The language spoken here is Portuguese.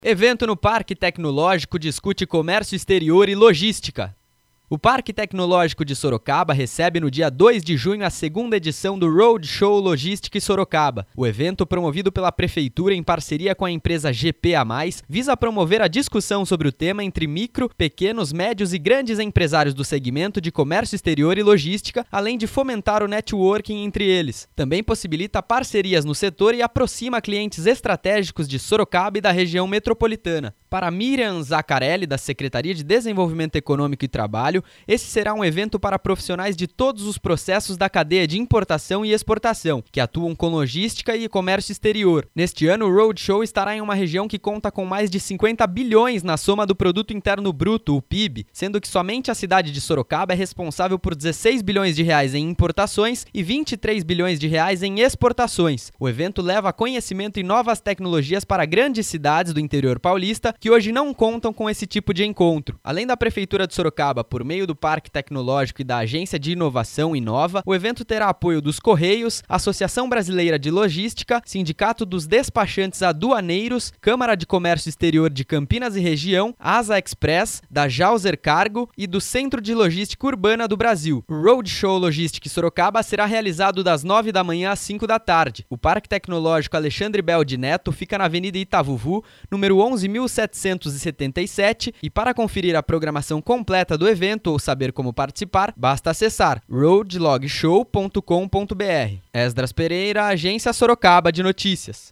Evento no Parque Tecnológico discute comércio exterior e logística. O Parque Tecnológico de Sorocaba recebe no dia 2 de junho a segunda edição do Roadshow Logística Sorocaba. O evento, promovido pela Prefeitura em parceria com a empresa GPA+, visa promover a discussão sobre o tema entre micro, pequenos, médios e grandes empresários do segmento de comércio exterior e logística, além de fomentar o networking entre eles. Também possibilita parcerias no setor e aproxima clientes estratégicos de Sorocaba e da região metropolitana. Para Miriam Zaccarelli, da Secretaria de Desenvolvimento Econômico e Trabalho, esse será um evento para profissionais de todos os processos da cadeia de importação e exportação, que atuam com logística e comércio exterior. Neste ano, o Roadshow estará em uma região que conta com mais de 50 bilhões na soma do Produto Interno Bruto, o PIB, sendo que somente a cidade de Sorocaba é responsável por 16 bilhões de reais em importações e 23 bilhões de reais em exportações. O evento leva conhecimento e novas tecnologias para grandes cidades do interior paulista que hoje não contam com esse tipo de encontro. Além da Prefeitura de Sorocaba, por meio do Parque Tecnológico e da Agência de Inovação Inova, o evento terá apoio dos Correios, Associação Brasileira de Logística, Sindicato dos Despachantes Aduaneiros, Câmara de Comércio Exterior de Campinas e Região, Asa Express, da Jauser Cargo e do Centro de Logística Urbana do Brasil. O Roadshow Logística Sorocaba será realizado das 9 da manhã às 5 da tarde. O Parque Tecnológico Alexandre Bel de Neto fica na Avenida Itavuvu, número 11.777, e para conferir a programação completa do evento ou saber como participar, basta acessar roadlogshow.com.br. Esdras Pereira, Agência Sorocaba de Notícias.